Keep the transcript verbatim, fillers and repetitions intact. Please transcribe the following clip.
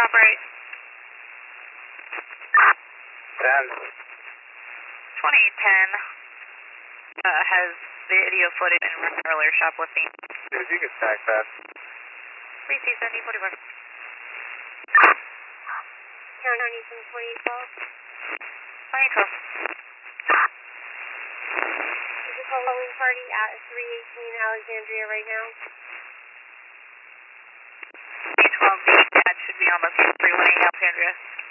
top right. ten. twenty ten uh, has video footage and earlier shoplifting. Dude, you can stack that. three C seventy forty-one. County from twenty twelve. twenty twelve. There's a Halloween party at three eighteen Alexandria right now. three twelve, the dad should be on the three one eight Alexandria.